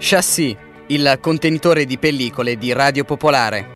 Chassis, il contenitore di pellicole di Radio Popolare.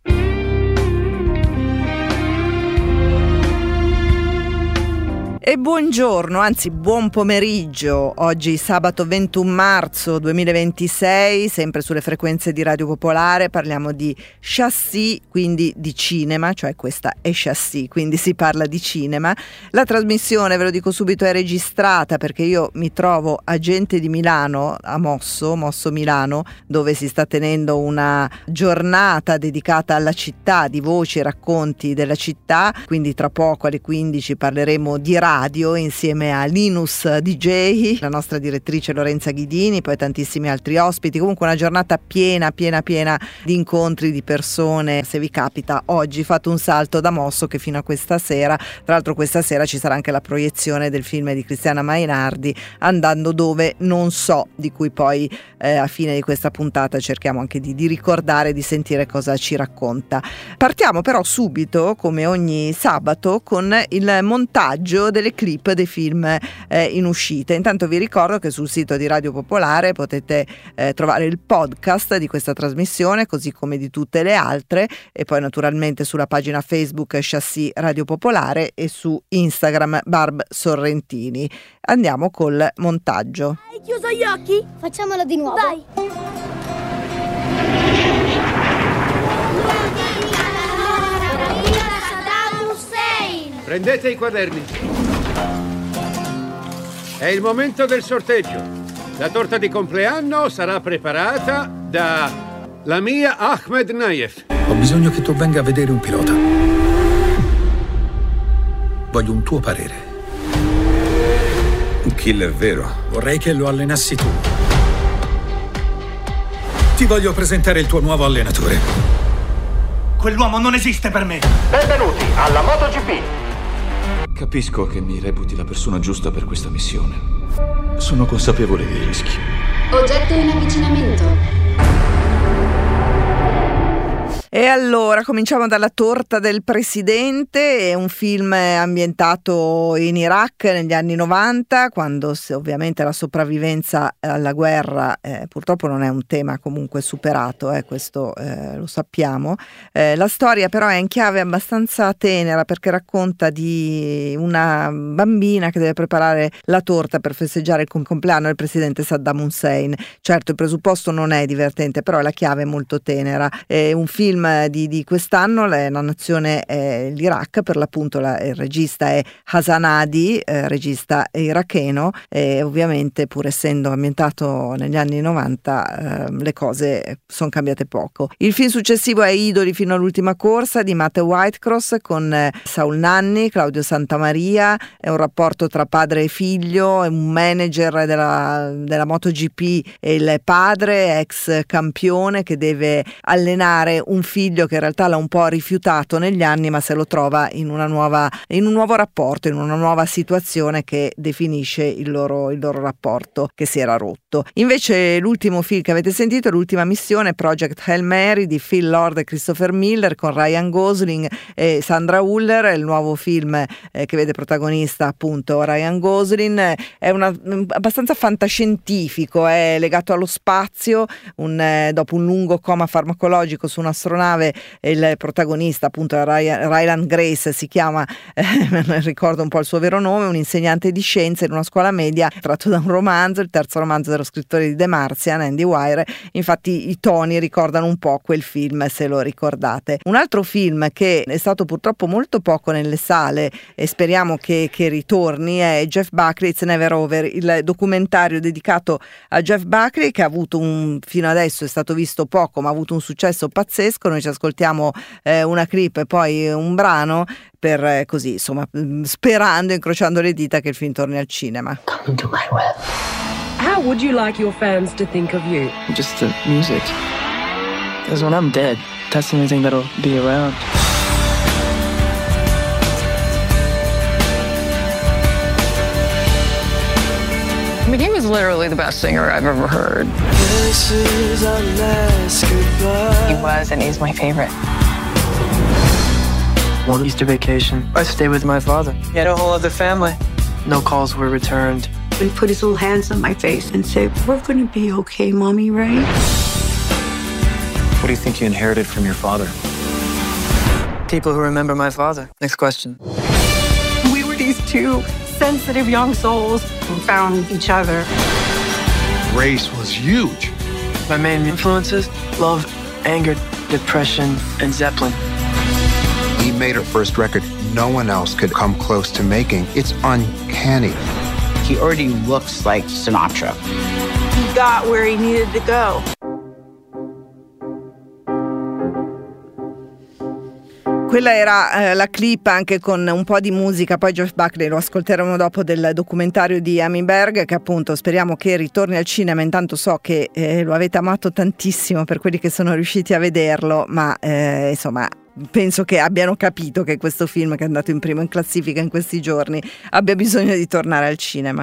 E buongiorno, anzi buon pomeriggio, oggi sabato 21 marzo 2026, sempre sulle frequenze di Radio Popolare, parliamo di Chassis, quindi di cinema, cioè questa è Chassis, quindi si parla di cinema. La trasmissione, ve lo dico subito, è registrata perché io mi trovo a Gente di Milano, a Mosso Milano, dove si sta tenendo una giornata dedicata alla città, di voci e racconti della città, quindi tra poco alle 15 parleremo di radio insieme a Linus DJ, la nostra direttrice Lorenza Ghidini, poi tantissimi altri ospiti. Comunque una giornata piena di incontri, di persone. Se vi capita, oggi fate un salto da Mosso che fino a questa sera, tra l'altro questa sera ci sarà anche la proiezione del film di Cristiana Mainardi, Andando dove non so, di cui poi a fine di questa puntata cerchiamo anche di ricordare, di sentire cosa ci racconta. Partiamo però subito, come ogni sabato, con il montaggio delle clip dei film in uscita. Intanto vi ricordo che sul sito di Radio Popolare potete trovare il podcast di questa trasmissione, così come di tutte le altre, e poi naturalmente sulla pagina Facebook Chassis Radio Popolare e su Instagram Barb Sorrentini. Andiamo col montaggio. Hai chiuso gli occhi? Facciamolo di nuovo. Vai! Prendete i quaderni. È il momento del sorteggio. La torta di compleanno sarà preparata da Lamia Ahmed Nayef. Ho bisogno che tu venga a vedere un pilota. Voglio un tuo parere. Un killer vero. Vorrei che lo allenassi tu. Ti voglio presentare il tuo nuovo allenatore. Quell'uomo non esiste per me. Benvenuti alla MotoGP. Capisco che mi reputi la persona giusta per questa missione. Sono consapevole dei rischi. Oggetto in avvicinamento. E allora cominciamo dalla torta del presidente. È un film ambientato in Iraq negli anni 90, quando ovviamente la sopravvivenza alla guerra purtroppo non è un tema comunque superato, questo lo sappiamo. La storia però è in chiave abbastanza tenera, perché racconta di una bambina che deve preparare la torta per festeggiare il compleanno del presidente Saddam Hussein. Certo, il presupposto non è divertente, però la chiave è molto tenera. È un film di quest'anno, la nazione è l'Iraq, per l'appunto il regista è Hasan Hadi, regista iracheno, e ovviamente pur essendo ambientato negli anni 90 le cose sono cambiate poco. Il film successivo è Idoli fino all'ultima corsa di Matt Whitecross con Saul Nanni, Claudio Santamaria. È un rapporto tra padre e figlio, è un manager della MotoGP e il padre, ex campione, che deve allenare un figlio che in realtà l'ha un po' rifiutato negli anni, ma se lo trova in un nuovo rapporto, in una nuova situazione che definisce il loro rapporto che si era rotto. Invece l'ultimo film che avete sentito è L'ultima missione, Project Hail Mary di Phil Lord e Christopher Miller, con Ryan Gosling e Sandra Huller. È il nuovo film che vede protagonista appunto Ryan Gosling. È abbastanza fantascientifico, è legato allo spazio. Dopo un lungo coma farmacologico su un'astronave, il protagonista appunto Ryland Grace si chiama, ricordo un po' il suo vero nome, un insegnante di scienze in una scuola media, tratto da un romanzo, il terzo romanzo dello scrittore di The Martian, Andy Weir. Infatti i toni ricordano un po' quel film, se lo ricordate. Un altro film che è stato purtroppo molto poco nelle sale e speriamo che ritorni è Jeff Buckley, It's Never Over, il documentario dedicato a Jeff Buckley, che ha avuto fino adesso è stato visto poco, ma ha avuto un successo pazzesco. Noi ci ascoltiamo una clip e poi un brano per così, insomma, sperando, incrociando le dita, che il film torni al cinema. Come to my will. How would you like your fans to think of you? Just the music. Because when I'm dead, that's the only thing that'll be around. I mean, he was literally the best singer I've ever heard. He was, and he's my favorite. One Easter vacation, I stayed with my father. He had a whole other family. No calls were returned. and put his little hands on my face and say, "We're gonna be okay, Mommy, right?" What do you think you inherited from your father? People who remember my father. Next question. We were these two sensitive young souls who found each other. Race was huge. My main influences: love, anger, depression, and Zeppelin. He made a first record no one else could come close to making. It's uncanny. He already looks like Sinatra. He got where he needed to go. Quella era la clip, anche con un po' di musica. Poi Jeff Buckley lo ascolteremo dopo, del documentario di Amy Berg, che appunto speriamo che ritorni al cinema. Intanto so che lo avete amato tantissimo, per quelli che sono riusciti a vederlo, ma insomma penso che abbiano capito che questo film, che è andato in primo in classifica in questi giorni, abbia bisogno di tornare al cinema.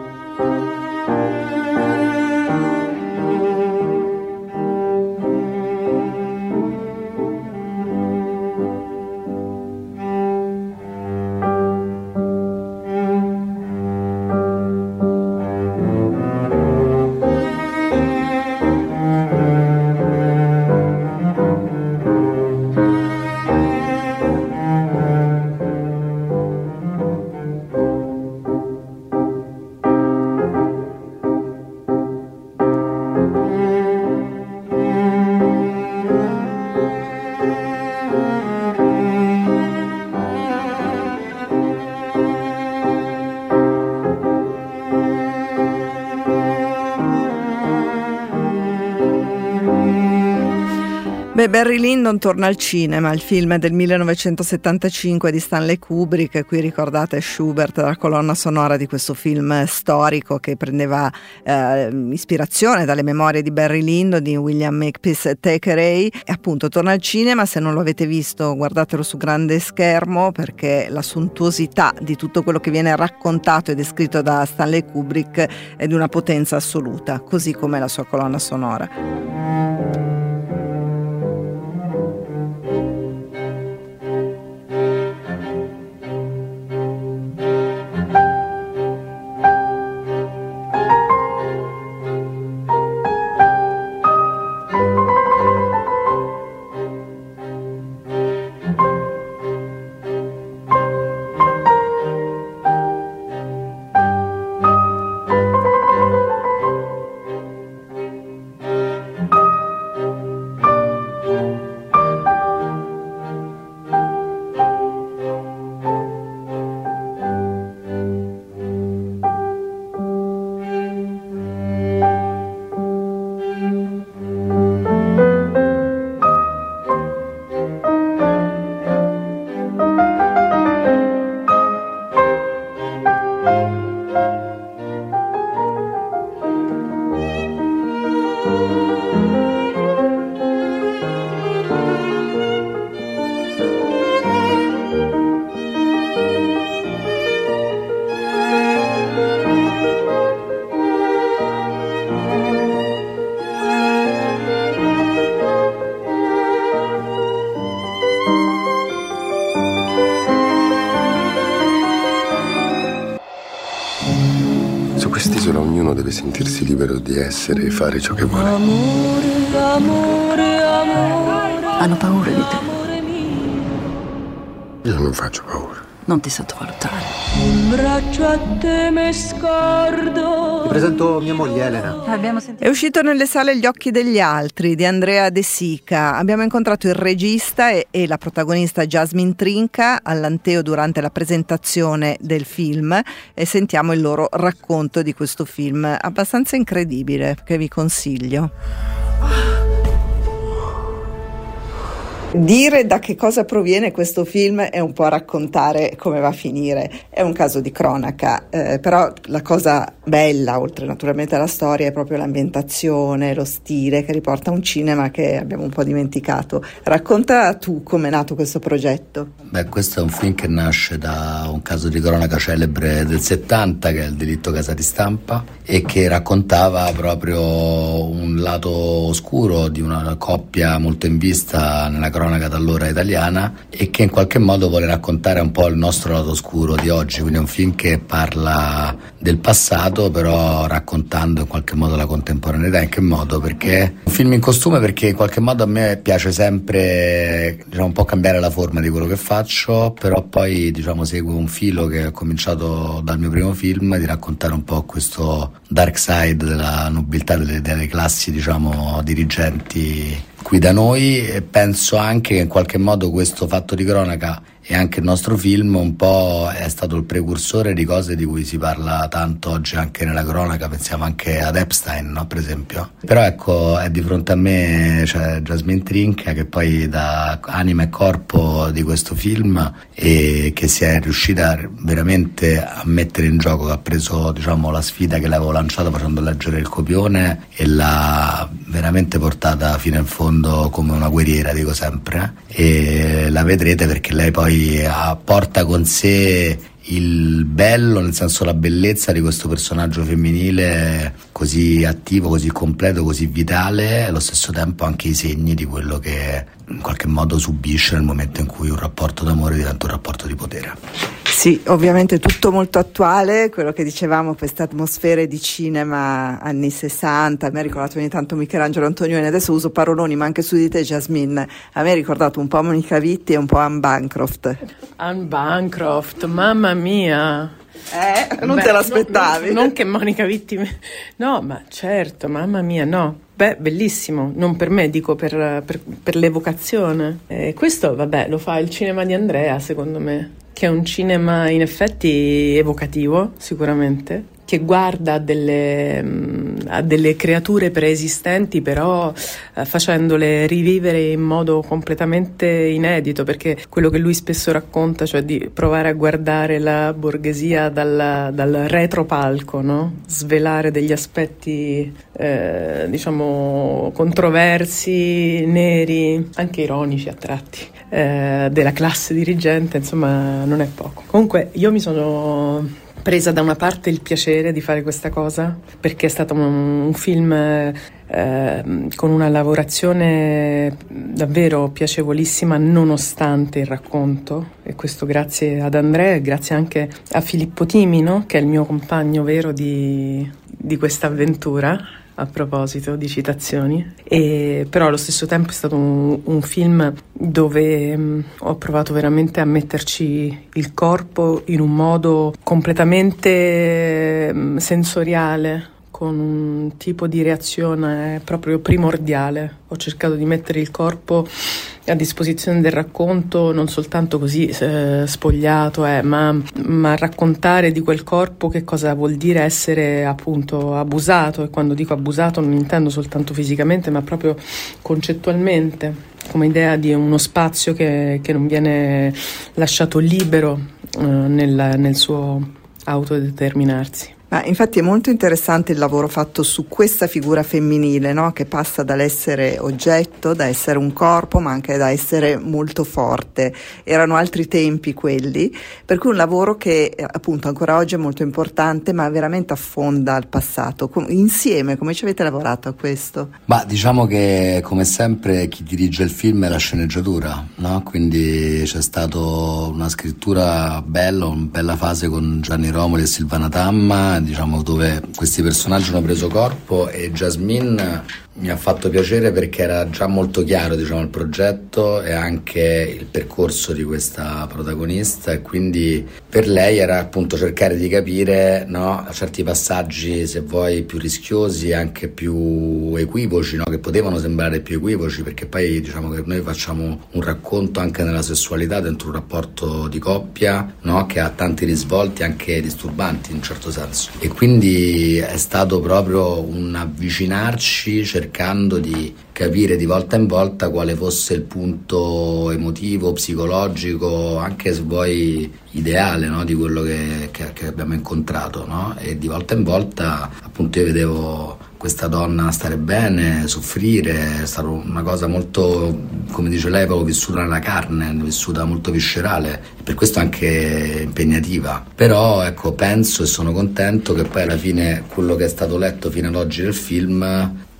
Barry Lyndon torna al cinema. Il film del 1975 di Stanley Kubrick. Qui ricordate Schubert, la colonna sonora di questo film storico che prendeva ispirazione dalle memorie di Barry Lyndon, di William Makepeace Thackeray. E appunto torna al cinema. Se non lo avete visto, guardatelo su grande schermo, perché la sontuosità di tutto quello che viene raccontato e descritto da Stanley Kubrick è di una potenza assoluta, così come la sua colonna sonora. quest'isola ognuno deve sentirsi libero di essere e fare ciò che vuole. Amore, amore, amore. Hanno paura di te. Io non faccio paura. Non ti sottovalutare. Un braccio a te mi scordo. Ti presento mia moglie Elena. È uscito nelle sale Gli occhi degli altri di Andrea De Sica. Abbiamo incontrato il regista e la protagonista Jasmine Trinca all'Anteo durante la presentazione del film e sentiamo il loro racconto di questo film abbastanza incredibile che vi consiglio. Dire da che cosa proviene questo film è un po' raccontare come va a finire, è un caso di cronaca, però la cosa bella, oltre naturalmente alla storia, è proprio l'ambientazione, lo stile che riporta a un cinema che abbiamo un po' dimenticato. Racconta tu come è nato questo progetto. Beh, questo è un film che nasce da un caso di cronaca celebre del 70, che è il delitto Casa di Stampa, e che raccontava proprio un lato oscuro di una coppia molto in vista nella cronaca cronaca d'allora italiana e che in qualche modo vuole raccontare un po' il nostro lato oscuro di oggi, quindi è un film che parla del passato però raccontando in qualche modo la contemporaneità. In che modo? Perché un film in costume, perché in qualche modo a me piace sempre, diciamo, un po' cambiare la forma di quello che faccio, però poi, diciamo, seguo un filo che ho cominciato dal mio primo film, di raccontare un po' questo dark side della nobiltà delle classi, diciamo, dirigenti qui da noi, e penso anche che in qualche modo questo fatto di cronaca e anche il nostro film un po' è stato il precursore di cose di cui si parla tanto oggi anche nella cronaca. Pensiamo anche ad Epstein, no, per esempio. Però ecco, è di fronte a me c'è Jasmine Trinca, che poi dà anima e corpo di questo film e che si è riuscita veramente a mettere in gioco, che ha preso, diciamo, la sfida che le avevo lanciato facendo leggere il copione e l'ha veramente portata fino in fondo come una guerriera, dico sempre, e la vedrete perché lei poi porta con sé il bello, nel senso la bellezza di questo personaggio femminile così attivo, così completo, così vitale, e allo stesso tempo anche i segni di quello che in qualche modo subisce nel momento in cui un rapporto d'amore diventa un rapporto di potere. Sì, ovviamente tutto molto attuale, quello che dicevamo, queste atmosfere di cinema anni 60, mi ha ricordato ogni tanto Michelangelo Antonioni, adesso uso paroloni ma anche su di te, Jasmine, a me ha ricordato un po' Monica Vitti e un po' Anne Bancroft. Anne Bancroft, mamma mia! Non te l'aspettavi? Non che Monica Vitti... No, ma certo, mamma mia, no. Beh, bellissimo, non per me, dico per l'evocazione. Questo, vabbè, lo fa il cinema di Andrea, secondo me, che è un cinema in effetti evocativo, sicuramente, che guarda a delle creature preesistenti, però facendole rivivere in modo completamente inedito, perché quello che lui spesso racconta, cioè di provare a guardare la borghesia dal retropalco, no? Svelare degli aspetti diciamo controversi, neri, anche ironici a tratti, della classe dirigente, insomma non è poco. Comunque io mi sono presa da una parte il piacere di fare questa cosa, perché è stato un film con una lavorazione davvero piacevolissima nonostante il racconto, e questo grazie ad Andrea e grazie anche a Filippo Timino, che è il mio compagno vero di questa avventura. A proposito di citazioni, però allo stesso tempo è stato un film dove ho provato veramente a metterci il corpo in un modo completamente sensoriale, con un tipo di reazione proprio primordiale. Ho cercato di mettere il corpo a disposizione del racconto, non soltanto così spogliato, ma raccontare di quel corpo che cosa vuol dire essere appunto abusato, e quando dico abusato non intendo soltanto fisicamente ma proprio concettualmente, come idea di uno spazio che non viene lasciato libero nel suo autodeterminarsi. Ma infatti è molto interessante il lavoro fatto su questa figura femminile, no? Che passa dall'essere oggetto, da essere un corpo, ma anche da essere molto forte. Erano altri tempi quelli, per cui un lavoro che appunto ancora oggi è molto importante, ma veramente affonda al passato. Insieme, come ci avete lavorato a questo? Ma diciamo che come sempre chi dirige il film è la sceneggiatura, no? Quindi c'è stata una scrittura bella, una bella fase con Gianni Romoli e Silvana Tamma, diciamo, dove questi personaggi hanno preso corpo, e Jasmine mi ha fatto piacere perché era già molto chiaro, diciamo, il progetto e anche il percorso di questa protagonista, e quindi per lei era appunto cercare di capire, no, certi passaggi, se vuoi, più rischiosi, anche più equivoci, no, che potevano sembrare più equivoci, perché poi diciamo che noi facciamo un racconto anche nella sessualità dentro un rapporto di coppia, no, che ha tanti risvolti anche disturbanti in un certo senso, e quindi è stato proprio un avvicinarci cercando di capire di volta in volta quale fosse il punto emotivo, psicologico, anche se vuoi ideale, no, di quello che abbiamo incontrato, no? E di volta in volta appunto io vedevo questa donna stare bene, soffrire, è stata una cosa molto, come dice lei, proprio vissuta nella carne, vissuta molto viscerale, e per questo anche impegnativa. Però ecco, penso e sono contento che poi alla fine quello che è stato letto fino ad oggi del film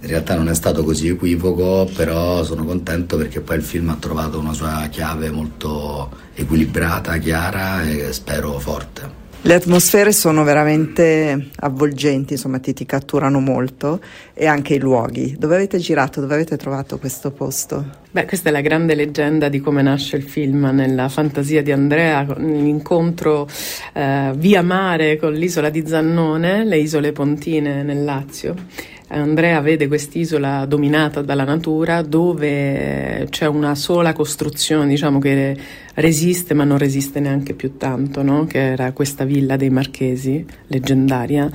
In realtà non è stato così equivoco, però sono contento perché poi il film ha trovato una sua chiave molto equilibrata, chiara e spero forte. Le atmosfere sono veramente avvolgenti, insomma ti catturano molto, e anche i luoghi. Dove avete girato? Dove avete trovato questo posto? Beh, questa è la grande leggenda di come nasce il film, nella fantasia di Andrea, l'incontro via mare con l'isola di Zannone, le isole Pontine nel Lazio. Andrea vede quest'isola dominata dalla natura, dove c'è una sola costruzione, diciamo, che resiste ma non resiste neanche più tanto, no? Che era questa villa dei Marchesi, leggendaria,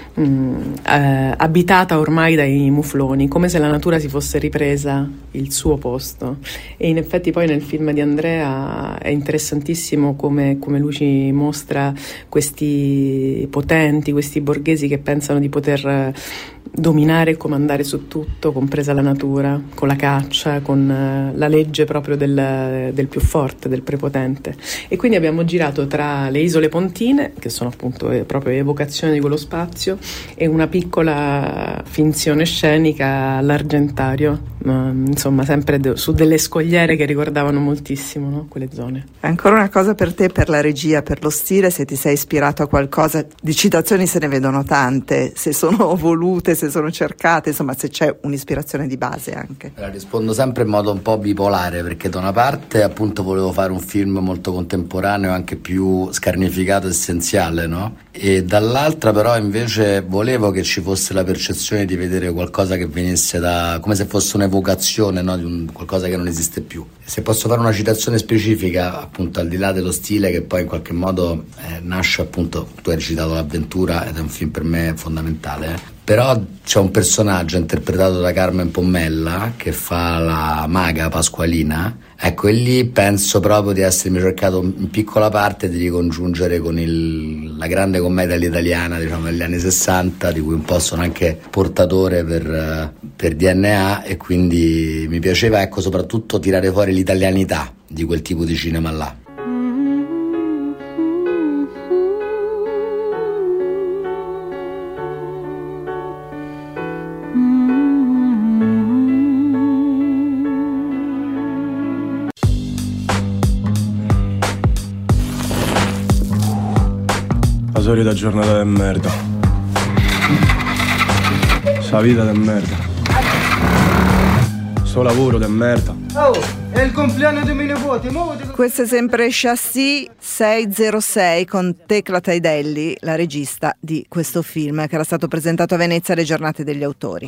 abitata ormai dai mufloni, come se la natura si fosse ripresa il suo posto. E in effetti poi nel film di Andrea è interessantissimo come lui ci mostra questi potenti, questi borghesi che pensano di poter dominare e comandare su tutto, compresa la natura, con la caccia, con la legge proprio del più forte, del prepotente. E quindi abbiamo girato tra le isole Pontine, che sono appunto proprio evocazione di quello spazio, e una piccola finzione scenica all'Argentario, insomma sempre su delle scogliere che ricordavano moltissimo, no? Quelle zone. Ancora una cosa per te, per la regia, per lo stile, se ti sei ispirato a qualcosa. Di citazioni se ne vedono tante, se sono volute, se sono cercate, insomma se c'è un'ispirazione di base anche. Rispondo sempre in modo un po' bipolare, perché da una parte appunto volevo fare un film molto contemporaneo, anche più scarnificato, essenziale, no? E dall'altra però invece volevo che ci fosse la percezione di vedere qualcosa che venisse da, come se fosse un'evocazione, no? Di qualcosa che non esiste più. Se posso fare una citazione specifica, appunto al di là dello stile che poi in qualche modo nasce, appunto, tu hai citato L'Avventura ed è un film per me fondamentale, però c'è un personaggio interpretato da Carmen Pommella che fa la maga Pasqualina, ecco, e lì penso proprio di essermi cercato in piccola parte di ricongiungere con la grande commedia all'italiana, diciamo, degli anni 60, di cui un po' sono anche portatore per DNA, e quindi mi piaceva, ecco, soprattutto tirare fuori l'italianità di quel tipo di cinema là. La solita giornata di merda. Sa vita di merda. Sto lavoro di merda. Oh, è il compleanno dei miei nipoti. Questo è sempre Chassis 606 con Tecla Taidelli, la regista di questo film che era stato presentato a Venezia alle Giornate degli Autori.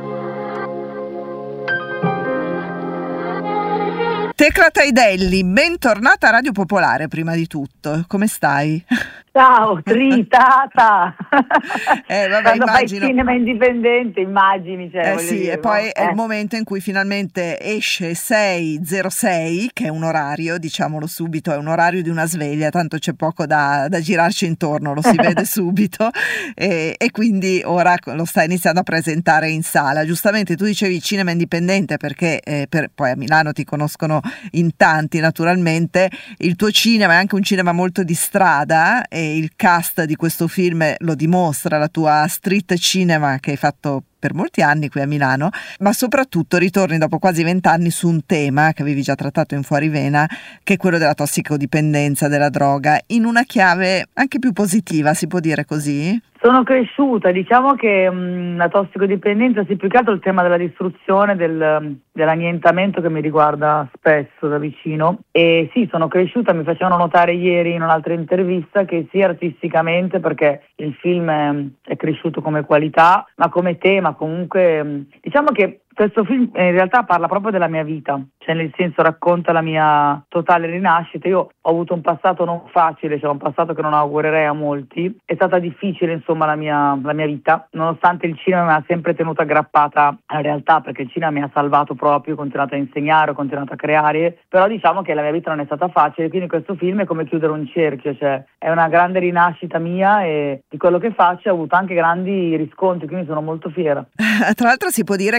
Tecla Taidelli, bentornata a Radio Popolare prima di tutto, come stai? Ciao, tritata! Vabbè, quando immagino. Fai cinema indipendente, immagini. Cioè, sì, dire, e poi è il momento in cui finalmente esce 606, che è un orario, diciamolo subito, è un orario di una sveglia, tanto c'è poco da girarci intorno, lo si vede subito, e quindi ora lo sta iniziando a presentare in sala. Giustamente tu dicevi cinema indipendente perché poi a Milano ti conoscono in tanti naturalmente, il tuo cinema è anche un cinema molto di strada, e il cast di questo film lo dimostra, la tua street cinema che hai fatto per molti anni qui a Milano, ma soprattutto ritorni dopo quasi 20 anni su un tema che avevi già trattato in Fuori Vena, che è quello della tossicodipendenza, della droga, in una chiave anche più positiva, si può dire così? Sono cresciuta, diciamo che la tossicodipendenza, sì, più che altro il tema della distruzione, dell'annientamento, che mi riguarda spesso da vicino, e sì, sono cresciuta, mi facevano notare ieri in un'altra intervista che sì, artisticamente, perché il film è cresciuto come qualità, ma come tema comunque, diciamo che questo film in realtà parla proprio della mia vita, cioè nel senso racconta la mia totale rinascita. Io ho avuto un passato non facile, cioè un passato che non augurerei a molti, è stata difficile insomma la mia vita, nonostante il cinema mi ha sempre tenuta aggrappata alla realtà, perché il cinema mi ha salvato proprio, ho continuato a insegnare, ho continuato a creare, però diciamo che la mia vita non è stata facile, quindi questo film è come chiudere un cerchio, cioè è una grande rinascita mia e di quello che faccio, ho avuto anche grandi riscontri, quindi sono molto fiera. Tra l'altro si può dire che c'è anche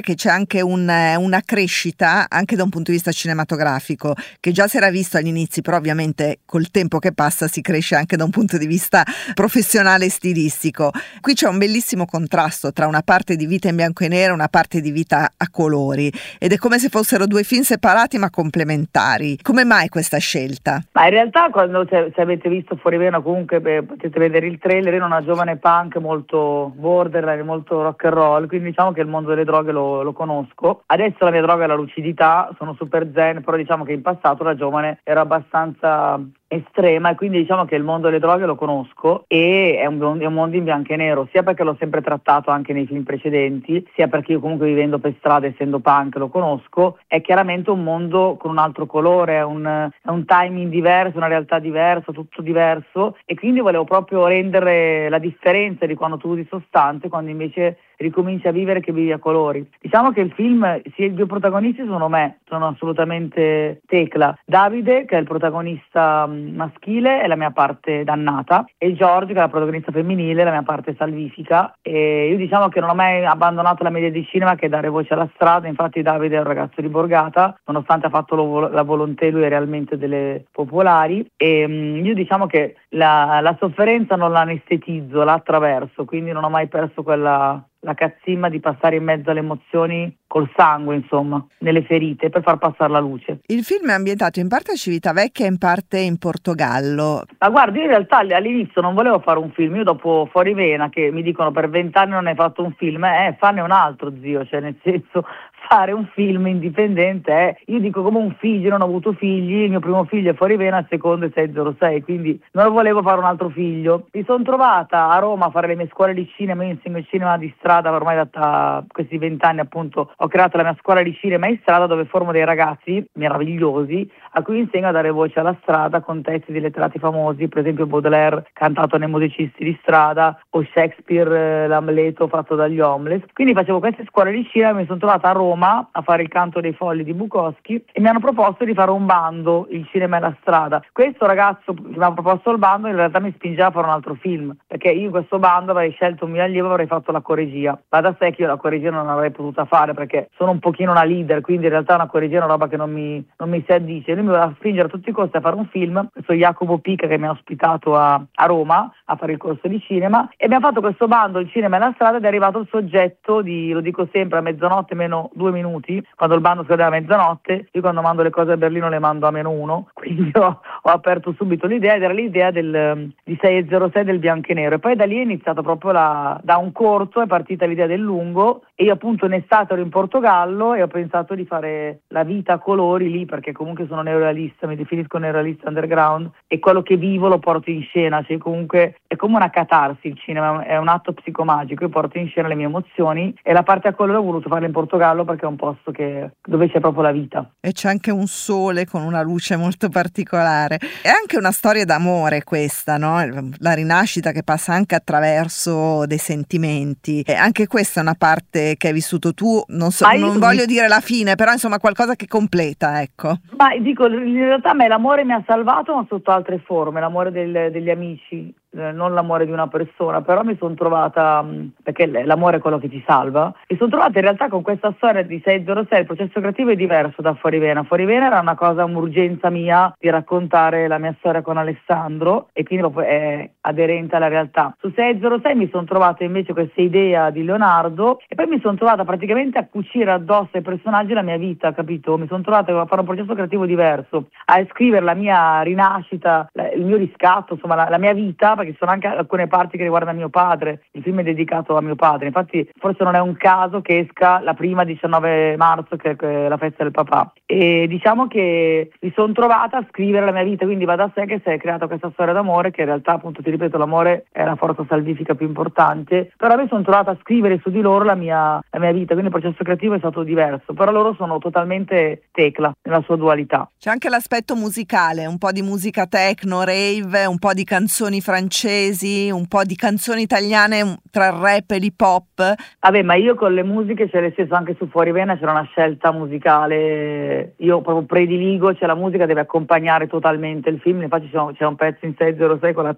anche una crescita anche da un punto di vista cinematografico, che già si era visto agli inizi, però ovviamente col tempo che passa si cresce anche da un punto di vista professionale e stilistico. Qui c'è un bellissimo contrasto tra una parte di vita in bianco e nero e una parte di vita a colori, ed è come se fossero due film separati ma complementari. Come mai questa scelta? Ma in realtà, quando se avete visto Fuori Vena, comunque potete vedere il trailer, ero una giovane punk molto borderline, molto rock and roll, quindi diciamo che il mondo delle droghe lo conosco. Adesso la mia droga è la lucidità, sono super zen, però diciamo che in passato da giovane ero abbastanza estrema, e quindi diciamo che il mondo delle droghe lo conosco, e è un mondo in bianco e nero, sia perché l'ho sempre trattato anche nei film precedenti, sia perché io comunque vivendo per strada, essendo punk, lo conosco. È chiaramente un mondo con un altro colore, è un timing diverso, una realtà diversa, tutto diverso, e quindi volevo proprio rendere la differenza di quando tu usi sostanze, quando invece ricominci a vivere che vivi a colori. Diciamo che il film, sia i due protagonisti sono assolutamente Tecla. Davide, che è il protagonista maschile, è la mia parte dannata, e Giorgio, che è la protagonista femminile, è la mia parte salvifica. E io diciamo che non ho mai abbandonato la media di cinema, che è dare voce alla strada. Infatti Davide è un ragazzo di Borgata, nonostante ha fatto la volontà, lui è realmente delle popolari, e io diciamo che la sofferenza non la anestetizzo, la attraverso, quindi non ho mai perso la cazzimma di passare in mezzo alle emozioni col sangue, insomma, nelle ferite, per far passare la luce. Il film è ambientato in parte a Civitavecchia e in parte in Portogallo. Ma guarda, io in realtà all'inizio non volevo fare un film. Io dopo Fuori Vena, che mi dicono per 20 anni non hai fatto un film, fanne un altro, zio, cioè nel senso, fare un film indipendente io dico come un figlio, non ho avuto figli, il mio primo figlio è Fuori Vena, il secondo è 606, quindi non volevo fare un altro figlio. Mi sono trovata a Roma a fare le mie scuole di cinema. Io insegno cinema di strada ormai da questi 20 anni, appunto ho creato la mia scuola di cinema in strada, dove formo dei ragazzi meravigliosi a cui insegno a dare voce alla strada con testi di letterati famosi, per esempio Baudelaire cantato nei musicisti di strada, o Shakespeare, l'Amleto fatto dagli homeless. Quindi facevo queste scuole di cinema. Mi sono trovata a Roma a fare il Canto dei Folli di Bukowski, e mi hanno proposto di fare un bando, Il cinema e la strada. Questo ragazzo che mi ha proposto il bando in realtà mi spingeva a fare un altro film, perché io in questo bando avrei scelto un mio allievo, avrei fatto la coregia. Va da sé che io la coregia non l'avrei potuta fare, perché sono un pochino una leader, quindi in realtà una coregia è una roba che non mi si addice. Lui mi voleva spingere a tutti i costi a fare un film, questo Jacopo Pica, che mi ha ospitato a Roma a fare il corso di cinema, e abbiamo fatto questo bando, Il cinema e la strada, ed è arrivato il soggetto lo dico sempre, a mezzanotte meno 2 minuti, quando il bando scadeva a mezzanotte. Io quando mando le cose a Berlino le mando a -1, quindi ho aperto subito l'idea, ed era l'idea di 606 del bianco e nero, e poi da lì è iniziato proprio da un corto, è partita l'idea del lungo, e io appunto in estate ero in Portogallo e ho pensato di fare la vita a colori lì, perché comunque sono neorealista, mi definisco neorealista underground, e quello che vivo lo porto in scena, cioè comunque è come una catarsi. Il cinema è un atto psicomagico, io porto in scena le mie emozioni, e la parte a colori ho voluto farla in Portogallo perché è un posto dove c'è proprio la vita. E c'è anche un sole con una luce molto particolare. È anche una storia d'amore questa, no? La rinascita che passa anche attraverso dei sentimenti. E anche questa è una parte che hai vissuto tu, non voglio dire la fine, però insomma qualcosa che completa, ecco. Ma dico, in realtà a me l'amore mi ha salvato, ma sotto altre forme, l'amore degli amici, non l'amore di una persona, però mi sono trovata, perché l'amore è quello che ti salva, mi sono trovata in realtà con questa storia di 606. Il processo creativo è diverso da Fuori Vena. Fuori Vena era un'urgenza mia di raccontare la mia storia con Alessandro, e quindi proprio è aderente alla realtà. Su 606 mi sono trovata invece questa idea di Leonardo, e poi mi sono trovata praticamente a cucire addosso ai personaggi la mia vita, capito? Mi sono trovata a fare un processo creativo diverso, a scrivere la mia rinascita, il mio riscatto, insomma la mia vita, perché ci sono anche alcune parti che riguardano mio padre. Il film è dedicato a mio padre, infatti forse non è un caso che esca la prima 19 marzo, che è la festa del papà, e diciamo che mi sono trovata a scrivere la mia vita, quindi va da sé che si è creata questa storia d'amore, che in realtà, appunto, ti ripeto, l'amore è la forza salvifica più importante, però mi sono trovata a scrivere su di loro la mia vita, quindi il processo creativo è stato diverso, però loro sono totalmente Tecla nella sua dualità. C'è anche l'aspetto musicale, un po' di musica techno, rave, un po' di canzoni francesi, un po' di canzoni italiane tra il rap e l'hip hop. Vabbè, ma io con le musiche, cioè nel senso, anche su Fuori Vena c'era una scelta musicale, io proprio prediligo, cioè la musica deve accompagnare totalmente il film. Infatti c'è un pezzo in 606 con la techno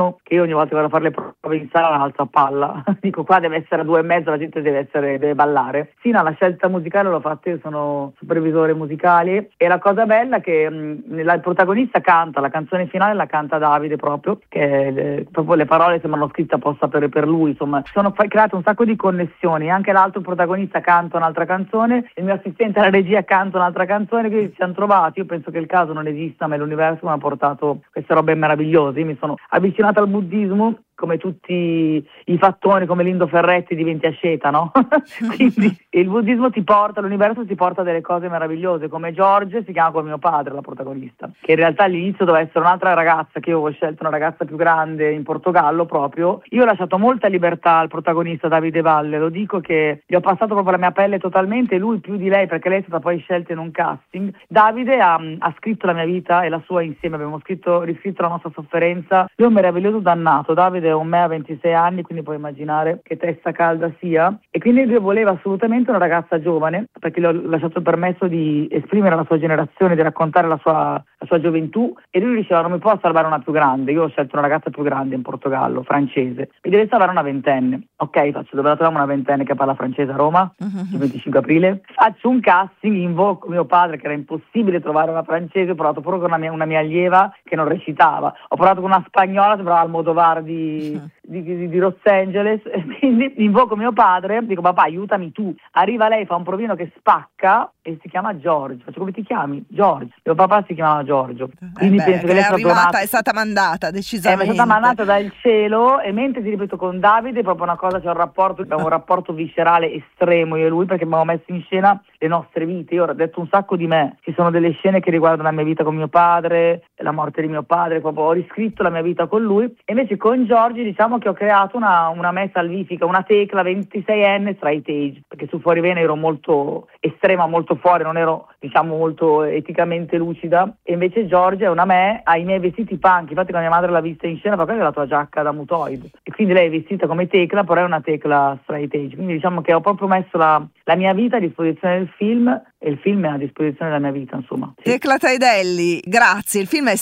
dicono che io ogni volta che vado a fare le prove in sala la alzo a palla. Dico qua deve essere a 2,5, la gente deve ballare. Sì, no, la scelta musicale l'ho fatta, io sono supervisore musicale e la cosa bella è che il protagonista canta, la canzone finale la canta Davide proprio, che proprio le parole sembrano scritte apposta per lui, insomma sono create un sacco di connessioni, anche l'altro protagonista canta un'altra canzone, il mio assistente alla regia canta un'altra canzone, quindi ci siamo trovati. Io penso che il caso non esista, ma l'universo mi ha portato queste robe meravigliose. Io mi sono avvicinata al buddismo come tutti i fattoni, come Lindo Ferretti diventi asceta, no? Quindi il buddismo ti porta, l'universo ti porta delle cose meravigliose, come George, si chiama come mio padre la protagonista, che in realtà all'inizio doveva essere un'altra ragazza, che io avevo scelto una ragazza più grande in Portogallo proprio. Io ho lasciato molta libertà al protagonista Davide Valle, lo dico che gli ho passato proprio la mia pelle totalmente, lui più di lei, perché lei è stata poi scelta in un casting. Davide ha scritto la mia vita e la sua insieme, abbiamo riscritto la nostra sofferenza. Lui è un meraviglioso dannato, Davide è un me a 26 anni, quindi puoi immaginare che testa calda sia, e quindi lui voleva assolutamente una ragazza giovane, perché gli ho lasciato il permesso di esprimere la sua generazione, di raccontare la sua gioventù, e lui diceva non mi può salvare una più grande. Io ho scelto una ragazza più grande in Portogallo, francese, mi deve salvare una ventenne. Ok, faccio, dove la troviamo una ventenne che parla francese a Roma? Il 25 aprile faccio un casting, invoco mio padre, che era impossibile trovare una francese, ho provato pure con una mia allieva che non recitava, ho provato con una spagnola, sembrava Almodovar di Los Angeles, e quindi invoco mio padre, dico papà aiutami tu, arriva lei, fa un provino che spacca e si chiama George, faccio come ti chiami? George, mio papà si chiamava Giorgio, quindi penso che lei è stata mandata decisamente, è stata mandata dal cielo. E mentre ti ripeto con Davide proprio una cosa, c'è abbiamo un rapporto viscerale estremo io e lui, perché abbiamo messo in scena le nostre vite. Io ho detto un sacco di me, ci sono delle scene che riguardano la mia vita con mio padre, la morte di mio padre, proprio ho riscritto la mia vita con lui. E invece con Giorgi diciamo che ho creato una me salvifica, una Tecla 26enne straight age, perché su Fuori Vena ero molto estrema, molto fuori, non ero diciamo molto eticamente lucida, e invece Giorgia è una me, ha i miei vestiti punk. Infatti quando mia madre l'ha vista in scena fa quella è la tua giacca da mutoid, e quindi lei è vestita come Tecla, però è una Tecla straight age. Quindi diciamo che ho proprio messo la mia vita a disposizione del film, e il film è a disposizione della mia vita, insomma. Sì. Tecla Taidelli, grazie. Il film è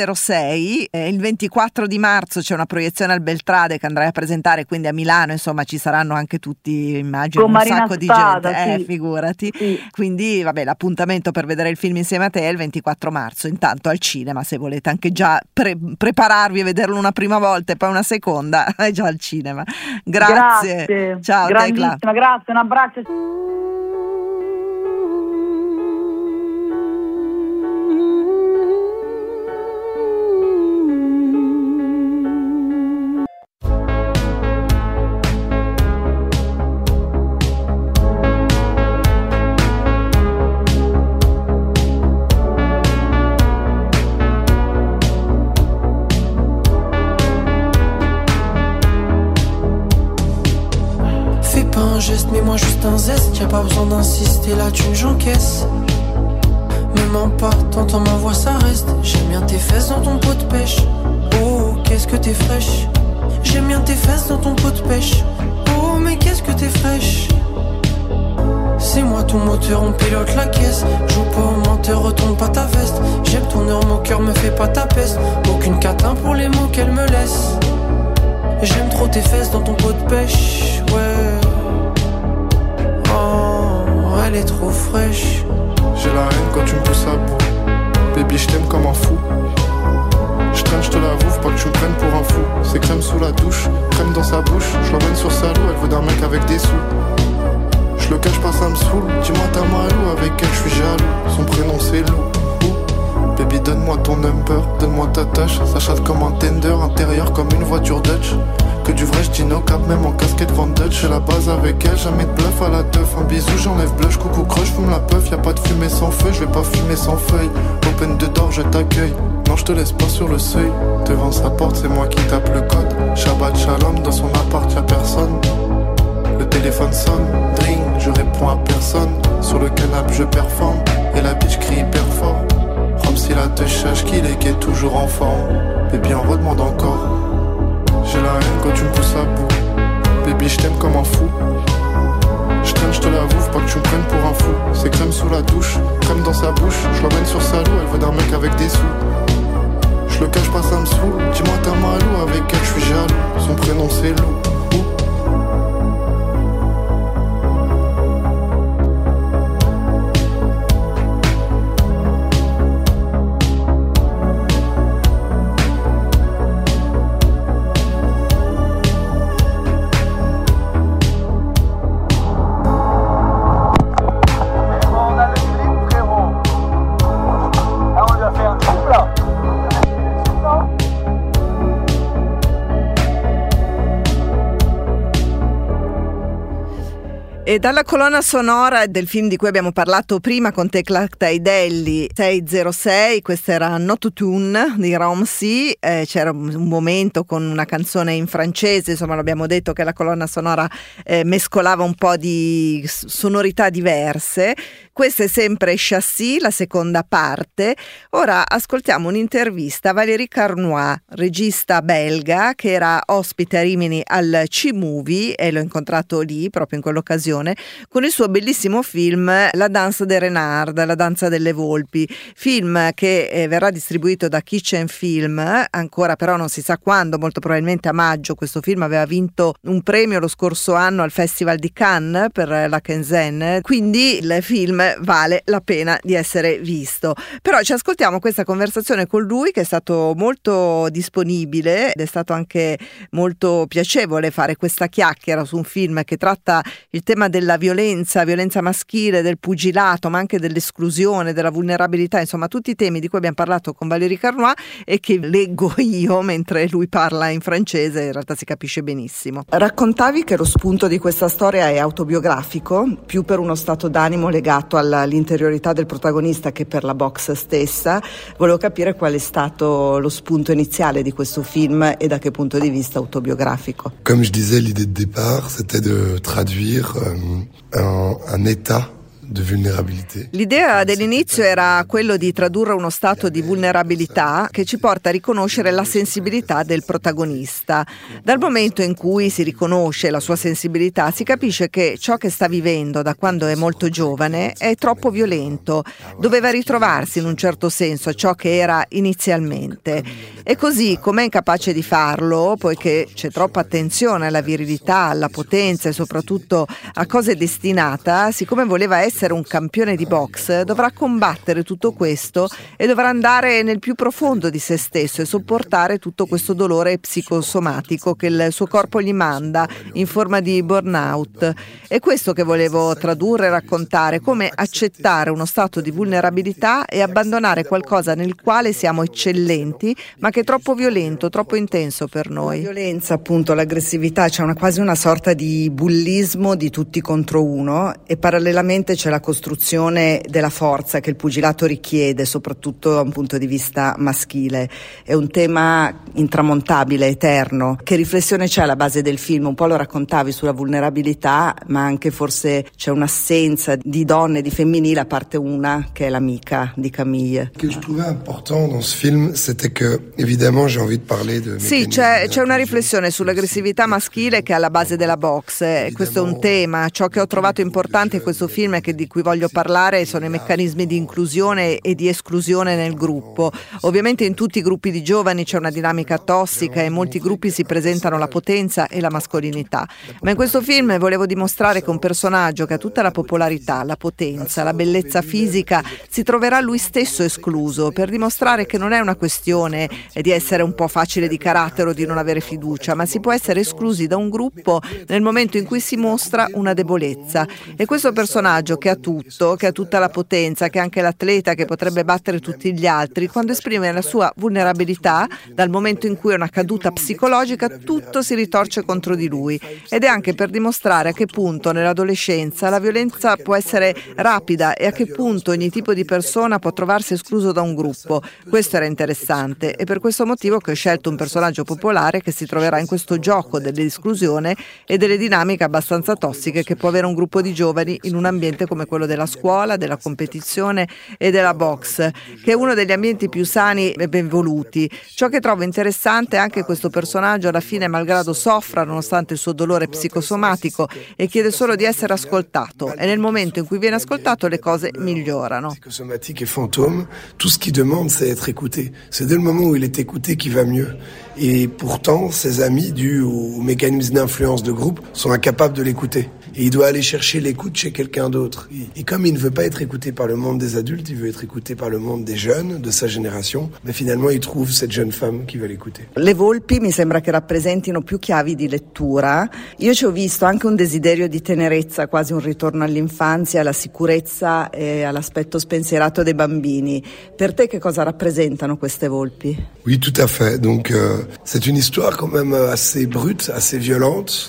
606, il 24 di marzo c'è una proiezione al Beltrade che andrai a presentare, quindi a Milano, insomma ci saranno anche tutti, immagino, con un Marina sacco Spada, di gente, sì. Figurati. Sì. Quindi vabbè, l'appuntamento per vedere il film insieme a te è il 24 marzo, intanto al cinema, se volete anche già prepararvi a vederlo una prima volta e poi una seconda, è già al cinema. Grazie. Ciao grandissima, Tecla. grazie, un abbraccio. Mets-moi juste un zeste, y'a pas besoin d'insister, là tu j'encaisse. Me mens pas, t'entends ma voix, ça reste. J'aime bien tes fesses dans ton pot de pêche. Oh, qu'est-ce que t'es fraîche. J'aime bien tes fesses dans ton pot de pêche. Oh, mais qu'est-ce que t'es fraîche. C'est moi ton moteur, on pilote la caisse. Joue pas au menteur, retourne pas ta veste. J'aime ton heure, mon cœur me fait pas ta peste. Aucune catin pour les mots qu'elle me laisse. J'aime trop tes fesses dans ton pot de pêche, ouais. Oh, elle est trop fraîche. J'ai la haine quand tu me pousses à bout. Baby, je t'aime comme un fou. Je traîne, je te l'avoue, faut pas que tu me prennes pour un fou. C'est crème sous la douche, crème dans sa bouche. Je l'emmène sur sa loue, elle veut d'un mec avec des sous. Je le cache pas, ça me saoule. Dis-moi ta malou, avec elle je suis jaloux. Son prénom c'est Lou. Baby, donne-moi ton number, donne-moi ta tâche. Ça chatte comme un tender, intérieur comme une voiture Dutch. Que du vrai, j'dis no cap, même en casquette Van Dutch. J'ai la base avec elle, jamais de bluff à la teuf. Un bisou, j'enlève blush, coucou crush, fume la puff. Y'a pas de fumée sans feu, j'vais pas fumer sans feuille. Open dedans, je t'accueille. Non, je te laisse pas sur le seuil. Devant sa porte, c'est moi qui tape le code. Shabbat shalom, dans son appart, y'a personne. Le téléphone sonne, dring, je réponds à personne. Sur le canapé, je performe. Et la bitch crie hyper fort. Comme si la te cherche qu'il est toujours en forme. Baby, on redemande encore. J'ai la haine quand tu me pousses à bout. Baby, je t'aime comme un fou. Je traîne, je te l'avoue, faut pas que tu me prennes pour un fou. C'est crème sous la douche, crème dans sa bouche. Je l'emmène sur sa loue, elle veut d'un mec avec des sous. Je le cache pas, ça me saoule. Dis-moi ta malou, avec elle Son prénom c'est Lou. E dalla colonna sonora del film di cui abbiamo parlato prima con Tecla Taidelli, 606, questa era Not Tune di Romsey, c'era un momento con una canzone in francese, insomma l'abbiamo detto che la colonna sonora mescolava un po' di sonorità diverse. Questa è sempre Chassis, la seconda parte. Ora ascoltiamo un'intervista a Valérie Carnoy, regista belga che era ospite a Rimini al C-Movie, e l'ho incontrato lì proprio in quell'occasione con il suo bellissimo film La danse des renards, la danza delle volpi, film che verrà distribuito da Kitchen Film, ancora però non si sa quando, molto probabilmente a maggio. Questo film aveva vinto un premio lo scorso anno al Festival di Cannes per la Kenzen, quindi il film vale la pena di essere visto. Però ci ascoltiamo questa conversazione con lui, che è stato molto disponibile ed è stato anche molto piacevole fare questa chiacchiera su un film che tratta il tema della violenza maschile, del pugilato, ma anche dell'esclusione, della vulnerabilità, insomma tutti i temi di cui abbiamo parlato con Valérie Carnoy e che leggo io mentre lui parla in francese, in realtà si capisce benissimo. Raccontavi che lo spunto di questa storia è autobiografico, più per uno stato d'animo legato all'interiorità del protagonista che per la box stessa. Volevo capire qual è stato lo spunto iniziale di questo film e da che punto di vista autobiografico. Comme je disais, l'idée de départ, c'était de traduire un état de vulnérabilité. L'idea dell'inizio era quello di tradurre uno stato di vulnerabilità che ci porta a riconoscere la sensibilità del protagonista. Dal momento in cui si riconosce la sua sensibilità, si capisce che ciò che sta vivendo da quando è molto giovane è troppo violento. Doveva ritrovarsi in un certo senso a ciò che era inizialmente. E così, come è incapace di farlo, poiché c'è troppa attenzione alla virilità, alla potenza e soprattutto a cosa è destinata, siccome voleva essere un campione di box, dovrà combattere tutto questo e dovrà andare nel più profondo di se stesso e sopportare tutto questo dolore psicosomatico che il suo corpo gli manda in forma di burnout. È questo che volevo tradurre e raccontare, come accettare uno stato di vulnerabilità e abbandonare qualcosa nel quale siamo eccellenti, ma che è troppo violento, troppo intenso per noi. La violenza, appunto, l'aggressività, c'è quasi una sorta di bullismo di tutti contro uno, e parallelamente c'è la costruzione della forza che il pugilato richiede, soprattutto da un punto di vista maschile. È un tema intramontabile, eterno. Che riflessione c'è alla base del film? Un po' lo raccontavi sulla vulnerabilità, ma anche forse c'è un'assenza di donne, di femminile, a parte una che è l'amica di Camille. Ce que je trouvais important dans ce film, c'était que évidemment j'ai envie de parler de. Sì, c'è una riflessione sull'aggressività maschile che è alla base della box. Questo è un tema. Ciò che ho trovato importante in questo film è che di cui voglio parlare sono i meccanismi di inclusione e di esclusione nel gruppo. Ovviamente in tutti i gruppi di giovani c'è una dinamica tossica e in molti gruppi si presentano la potenza e la mascolinità. Ma in questo film volevo dimostrare che un personaggio che ha tutta la popolarità, la potenza, la bellezza fisica si troverà lui stesso escluso, per dimostrare che non è una questione di essere un po' facile di carattere o di non avere fiducia, ma si può essere esclusi da un gruppo nel momento in cui si mostra una debolezza. E questo personaggio che ha tutto, che ha tutta la potenza, che è anche l'atleta che potrebbe battere tutti gli altri, quando esprime la sua vulnerabilità, dal momento in cui è una caduta psicologica, tutto si ritorce contro di lui. Ed è anche per dimostrare a che punto nell'adolescenza la violenza può essere rapida e a che punto ogni tipo di persona può trovarsi escluso da un gruppo. Questo era interessante, e per questo motivo che ho scelto un personaggio popolare che si troverà in questo gioco dell'esclusione e delle dinamiche abbastanza tossiche che può avere un gruppo di giovani in un ambiente come quello della scuola, della competizione e della box, che è uno degli ambienti più sani e ben voluti. Ciò che trovo interessante è anche questo personaggio alla fine, malgrado soffra nonostante il suo dolore psicosomatico, e chiede solo di essere ascoltato, e nel momento in cui viene ascoltato le cose migliorano. Psychosomatique et fantôme, tout ce qu'il demande c'est être écouté. C'est dès le moment où il est écouté qu'il va mieux. Et pourtant, ses amis, dû au mécanisme d'influence de groupe, sont incapables de l'écouter. Et il doit aller chercher l'écoute chez quelqu'un d'autre. Et comme il ne veut pas être écouté par le monde des adultes, il veut être écouté par le monde des jeunes, de sa génération, mais finalement il trouve cette jeune femme qui va l'écouter. Le volpi mi sembra che rappresentino più chiavi di lettura. Io ci ho visto anche un desiderio di tenerezza, quasi un ritorno all'infanzia, alla sicurezza e all'aspetto spensierato dei bambini. Per te che cosa rappresentano queste volpi? Oui, tout à fait. Donc c'est une histoire quand même assez brute, assez violente.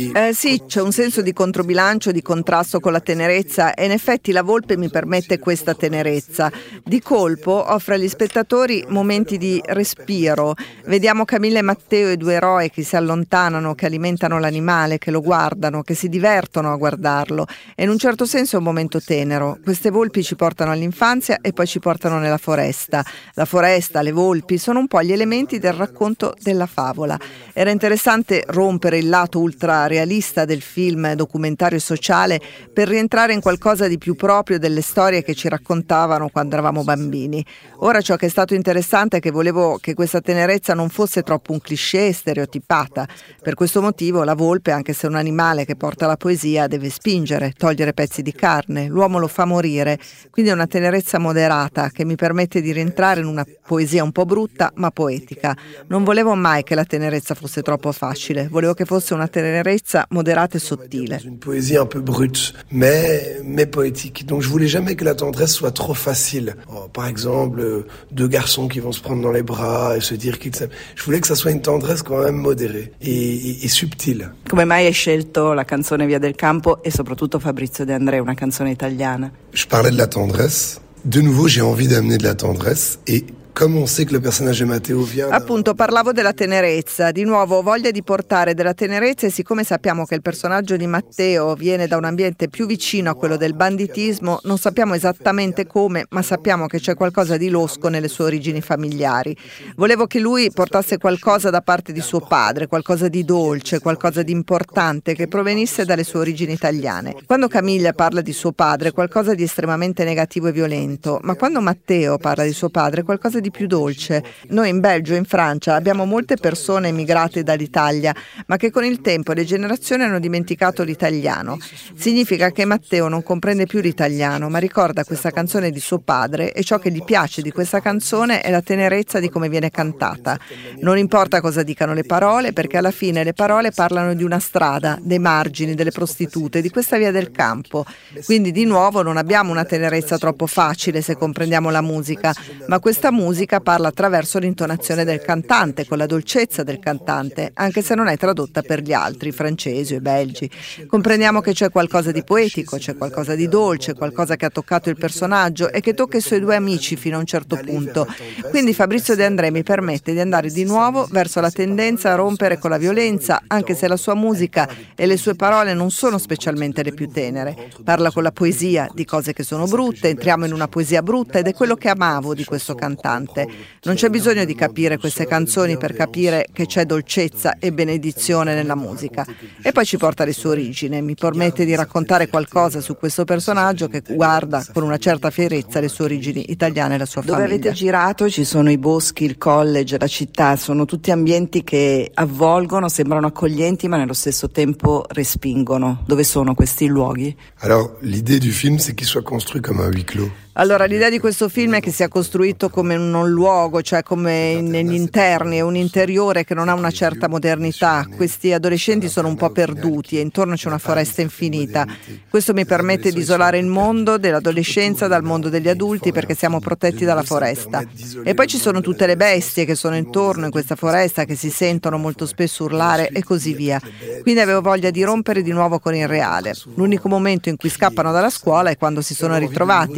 Sì, c'è un senso di controbilancio, di contrasto con la tenerezza, e in effetti la volpe mi permette questa tenerezza. Di colpo offre agli spettatori momenti di respiro. Vediamo Camilla e Matteo, i due eroi, che si allontanano, che alimentano l'animale, che lo guardano, che si divertono a guardarlo. E in un certo senso è un momento tenero. Queste volpi ci portano all'infanzia e poi ci portano nella foresta. La foresta, le volpi sono un po' gli elementi del racconto della favola. Era interessante rompere il lato ultra realista del film documentario e sociale per rientrare in qualcosa di più proprio delle storie che ci raccontavano quando eravamo bambini. Ora ciò che è stato interessante è che volevo che questa tenerezza non fosse troppo un cliché stereotipata. Per questo motivo la volpe, anche se è un animale che porta la poesia, deve spingere, togliere pezzi di carne, l'uomo lo fa morire, quindi è una tenerezza moderata che mi permette di rientrare in una poesia un po' brutta ma poetica. Non volevo mai che la tenerezza fosse troppo facile, volevo che fosse una tenerezza moderata e sottile. Une poésie un peu brute, mais poétique. Donc je voulais jamais que la tendresse soit trop facile. Par exemple, deux garçons qui vont se prendre dans les bras et se dire qu'ils s'aiment. Je voulais que ça soit une tendresse quand même modérée et subtile. Come mai hai scelto la canzone Via del Campo e soprattutto Fabrizio De André, una canzone italiana? Je parlais de la tendresse. De nouveau, j'ai envie d'amener de la tendresse et comme on sait que le personnage de Matteo vient... Appunto, parlavo della tenerezza. Di nuovo ho voglia di portare della tenerezza, e siccome sappiamo che il personaggio di Matteo viene da un ambiente più vicino a quello del banditismo, non sappiamo esattamente come, ma sappiamo che c'è qualcosa di losco nelle sue origini familiari. Volevo che lui portasse qualcosa da parte di suo padre, qualcosa di dolce, qualcosa di importante che provenisse dalle sue origini italiane. Quando Camilla parla di suo padre, qualcosa di estremamente negativo e violento, ma quando Matteo parla di suo padre, qualcosa di più dolce. Noi in Belgio e in Francia abbiamo molte persone emigrate dall'Italia, ma che con il tempo e le generazioni hanno dimenticato l'italiano. Significa che Matteo non comprende più l'italiano, ma ricorda questa canzone di suo padre, e ciò che gli piace di questa canzone è la tenerezza di come viene cantata. Non importa cosa dicano le parole, perché alla fine le parole parlano di una strada, dei margini, delle prostitute, di questa via del campo. Quindi di nuovo non abbiamo una tenerezza troppo facile se comprendiamo la musica, ma questa musica parla attraverso l'intonazione del cantante, con la dolcezza del cantante, anche se non è tradotta per gli altri, francesi o i belgi. Comprendiamo che c'è qualcosa di poetico, c'è qualcosa di dolce, qualcosa che ha toccato il personaggio e che tocca i suoi due amici fino a un certo punto. Quindi Fabrizio De André mi permette di andare di nuovo verso la tendenza a rompere con la violenza, anche se la sua musica e le sue parole non sono specialmente le più tenere. Parla con la poesia di cose che sono brutte, entriamo in una poesia brutta, ed è quello che amavo di questo cantante. Non c'è bisogno di capire queste canzoni per capire che c'è dolcezza e benedizione nella musica. E poi ci porta alle sue origini, mi permette di raccontare qualcosa su questo personaggio che guarda con una certa fierezza le sue origini italiane e la sua famiglia. Dove avete girato ci sono i boschi, il college, la città, sono tutti ambienti che avvolgono, sembrano accoglienti ma nello stesso tempo respingono. Dove sono questi luoghi? Alors, l'idée du film c'est qu'il soit construit comme un huis clos. Allora, l'idea di questo film è che sia costruito come un non luogo, cioè come negli interni, è un interiore che non ha una certa modernità. Questi adolescenti sono un po' perduti e intorno c'è una foresta infinita. Questo mi permette di isolare il mondo dell'adolescenza dal mondo degli adulti, perché siamo protetti dalla foresta. E poi ci sono tutte le bestie che sono intorno in questa foresta, che si sentono molto spesso urlare e così via. Quindi avevo voglia di rompere di nuovo con il reale. L'unico momento in cui scappano dalla scuola è quando si sono ritrovati. Ci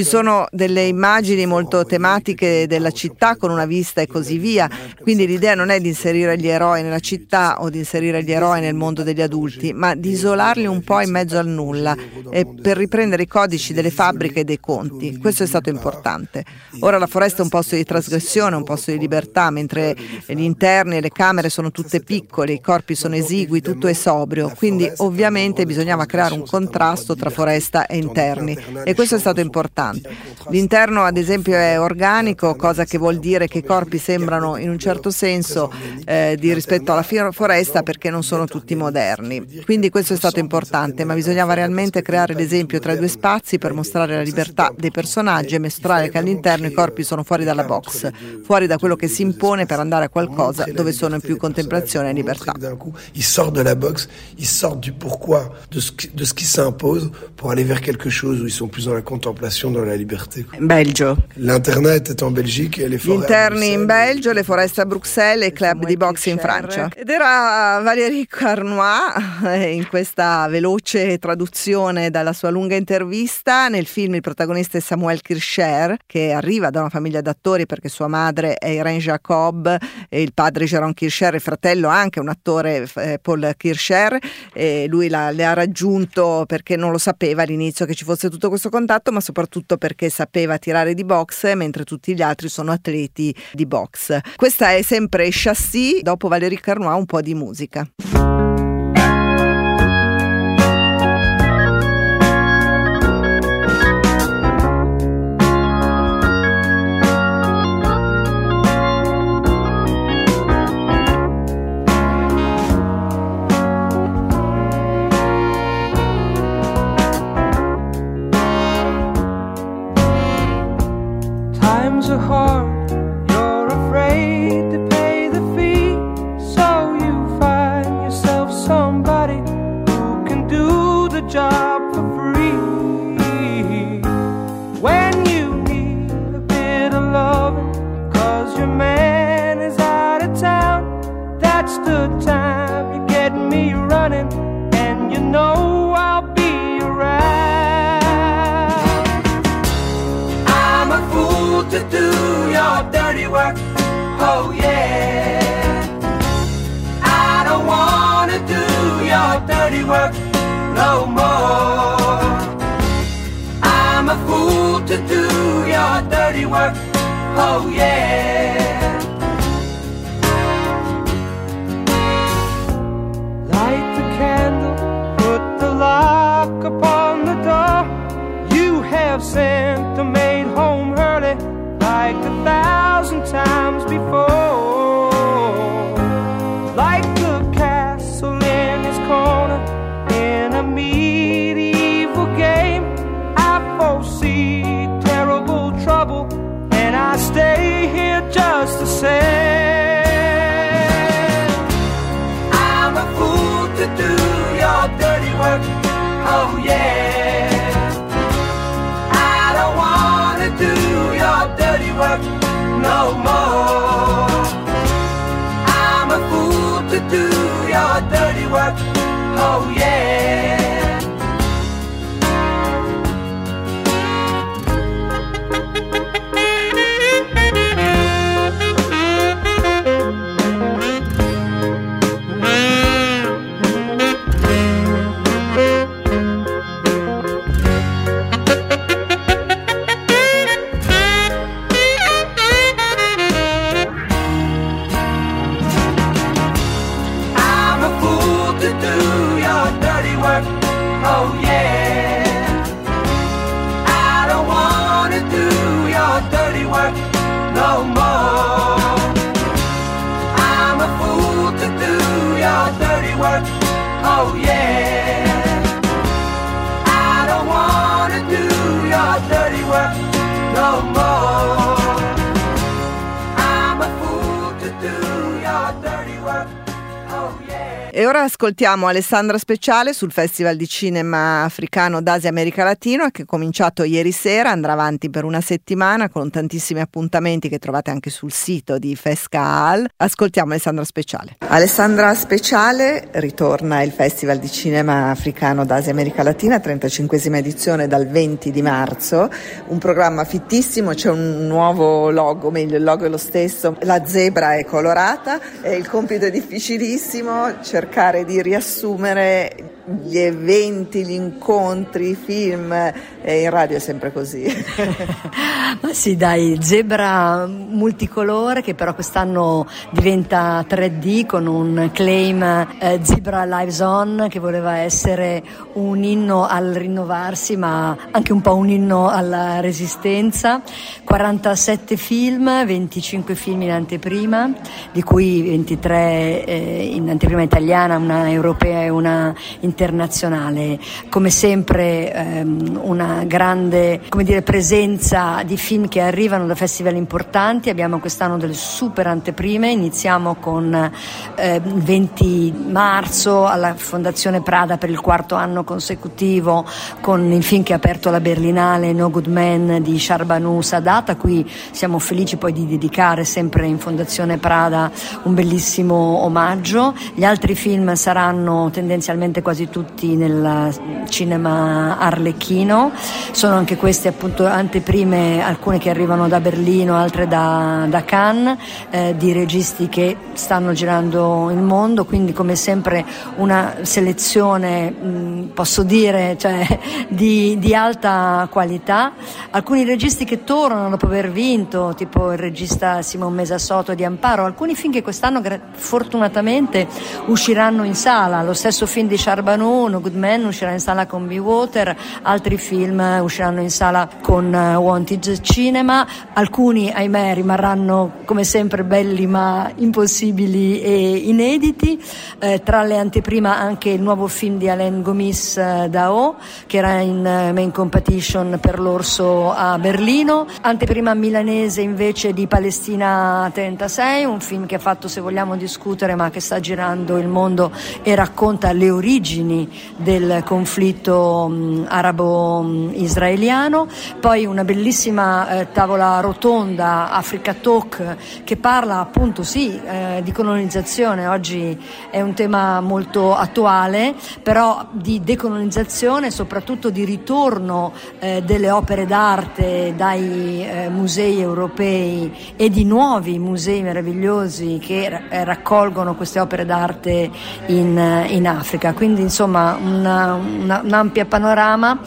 sono delle immagini molto tematiche della città con una vista e così via, quindi l'idea non è di inserire gli eroi nella città o di inserire gli eroi nel mondo degli adulti, ma di isolarli un po' in mezzo al nulla per riprendere i codici delle fabbriche e dei conti. Questo è stato importante. Ora la foresta è un posto di trasgressione, un posto di libertà, mentre gli interni e le camere sono tutte piccole, i corpi sono esigui, tutto è sobrio, quindi ovviamente bisognava creare un contrasto tra foresta e interni e questo è stato importante. L'interno ad esempio è organico, cosa che vuol dire che i corpi sembrano in un certo senso di rispetto alla foresta perché non sono tutti moderni, quindi questo è stato importante, ma bisognava realmente creare l'esempio tra i due spazi per mostrare la libertà dei personaggi e mostrare che all'interno i corpi sono fuori dalla box, fuori da quello che si impone per andare a qualcosa dove sono in più contemplazione e libertà. Ils sortent de la boxe, ils sortent du pourquoi, de ce qui s'impose pour aller vers quelque chose où ils sont plus dans la contemplation, dans la liberté. Belgio. L'internet est en Belgique e le Gli interni in Belgio, le foreste a Bruxelles e i club di boxe in Francia. Ed era Valérie Carnoy in questa veloce traduzione dalla sua lunga intervista. Nel film il protagonista è Samuel Kircher, che arriva da una famiglia d'attori perché sua madre è Irene Jacob e il padre Jérôme Kircher, il fratello anche un attore, Paul Kircher, e lui le ha raggiunto perché non lo sapeva all'inizio che ci fosse tutto questo contatto, ma soprattutto perché sapeva tirare di boxe mentre tutti gli altri sono atleti di boxe. Questa è sempre Chassis, dopo Valérie Carnoy un po' di musica. Times are hard, you're afraid to pay the fee, so you find yourself somebody who can do the job for free. When you need a bit of loving, 'cause your man is out of town, that's the time you get me running, and you know I'll be around. I'm a fool to do your dirty work, oh yeah. I don't wanna do your dirty work no more. I'm a fool to do your dirty work, oh yeah. Light the candle, put the lock upon the door. You have sent the maid home early like 1,000 times before. Like the castle in his corner in a medieval game, I foresee terrible trouble and I stay here just the same. I'm a fool to do your dirty work, oh yeah. I don't wanna do your dirty work no more. I'm a fool to do your dirty work, oh yeah. Oh yeah, I don't wanna do your dirty work no more. I'm a fool to do your dirty work, oh yeah. I don't wanna do your dirty work no more. I'm a fool to do your dirty work, oh yeah. E ora ascoltiamo Alessandra Speciale sul Festival di Cinema Africano d'Asia America Latina, che è cominciato ieri sera, andrà avanti per una settimana con tantissimi appuntamenti che trovate anche sul sito di FESCAAL. Ascoltiamo Alessandra Speciale. Alessandra Speciale, ritorna il Festival di Cinema Africano d'Asia America Latina, 35esima edizione dal 20 di marzo, un programma fittissimo, c'è un nuovo logo, meglio il logo è lo stesso, la zebra è colorata e il compito è difficilissimo, cercare di riassumere gli eventi, gli incontri, i film, e in radio è sempre così. Ma sì, dai, zebra multicolore che però quest'anno diventa 3D con un claim Zebra Lives On, che voleva essere un inno al rinnovarsi ma anche un po' un inno alla resistenza. 47 film, 25 film in anteprima, di cui 23 in anteprima italiana, una europea e una internazionale. Come sempre una grande, come dire, presenza di film che arrivano da festival importanti. Abbiamo quest'anno delle super anteprime, iniziamo con 20 marzo alla Fondazione Prada per il 4º anno consecutivo con il film che ha aperto la Berlinale, No Good Man di Shahrbanu Sadat, a cui siamo felici poi di dedicare sempre in Fondazione Prada un bellissimo omaggio. Gli altri film saranno tendenzialmente quasi tutti nel cinema arlecchino, sono anche queste appunto anteprime, alcune che arrivano da Berlino, altre da Cannes, di registi che stanno girando il mondo, quindi come sempre una selezione posso dire, cioè, di alta qualità. Alcuni registi che tornano dopo aver vinto, tipo il regista Simon Mesa Soto di Amparo, alcuni film che quest'anno fortunatamente usciranno in sala, lo stesso film di Shahrbanu, No Good Man, uscirà in sala con Be Water, altri film usciranno in sala con Wanted Cinema, alcuni ahimè rimarranno come sempre belli ma impossibili e inediti. Tra le anteprima anche il nuovo film di Alain Gomis, Dao, che era in main competition per l'Orso a Berlino. Anteprima milanese invece di Palestina 36, un film che ha fatto, se vogliamo discutere, ma che sta girando il mondo e racconta le origini del conflitto arabo-israeliano. Poi una bellissima tavola rotonda, Africa Talk, che parla appunto di colonizzazione. Oggi è un tema molto attuale, però di decolonizzazione, soprattutto di ritorno delle opere d'arte dai musei europei e di nuovi musei meravigliosi che raccolgono queste opere d'arte in Africa. Quindi insomma un'ampia panorama